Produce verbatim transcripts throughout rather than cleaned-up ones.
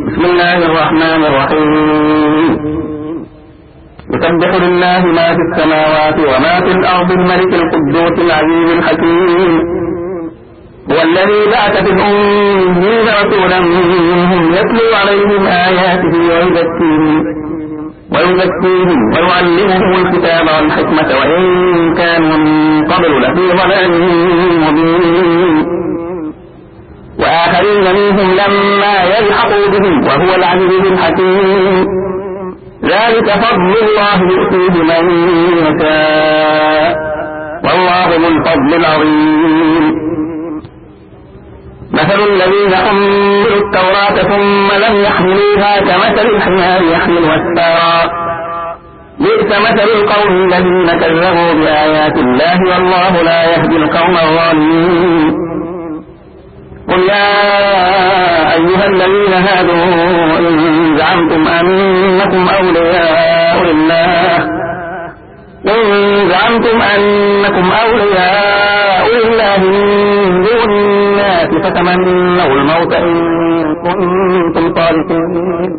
بسم الله الرحمن الرحيم. يسبح لله ما في السماوات وما في الأرض الملك القدوس العزيز الحكيم. هو الذي بعث في الأميين رسولا منهم يتلو عليهم آياته ويزكيهم ويزكيهم ويعلمهم الكتاب والحكمة وإن كانوا من قبل لفي ضلال مبين وآخرين منهم لما يلحقوا بهم وهو العزيز الحكيم. ذلك فضل الله يؤتيه من يشاء والله ذو الفضل العظيم. مثل الذين حملوا التوراة ثم لم يحملوها كمثل الحمار يحمل أسفارا بئس مثل القوم الذين كذبوا بآيات الله والله لا يهدي القوم الظالمين. قل يا أيها الذين هادوا إن زعمتم أنكم أولياء لله إن زعمتم أنكم أولياء لله من دون الناس فتمنوا الموت إن كنتم صادقين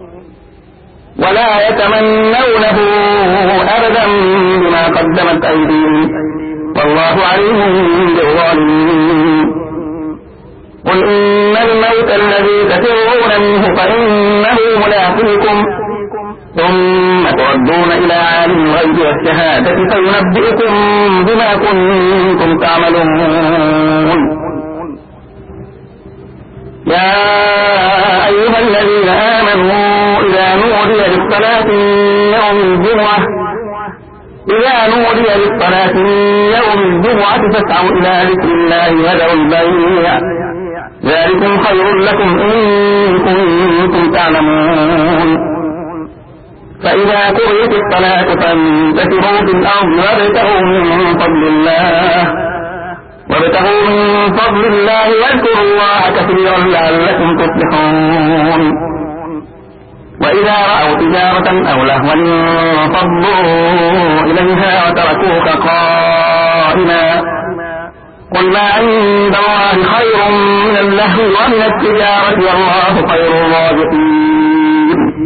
ولا يتمنونه أبدا بما قدمت أيديهم والله عليم بالظالمين. قل إن الموت الذي تفرون منه فإنه ملاقيكم ثم تردون إلى عالم الغيب والشهادة فينبئكم بما كنتم تعملون. يا أيها الذين آمنوا إذا نودي للصلاة يوم الجمعة إذا نودي للصلاة يوم الجمعة فاسعوا إلى ذكر الله وذروا البيع ذلكم خير لكم إن كنتم تعلمون. فإذا قضيت الصلاة فانتشروا في الأرض وابتغوا من فضل الله وابتغوا من فضل الله واذكروا الله كثيرا لعلكم تفلحون. وإذا رأوا تجارة أو لهوا انفضوا إليها وتركوك قائما قل ما عند الله خير من اللهو ومن التجارة والله خير الرازقين.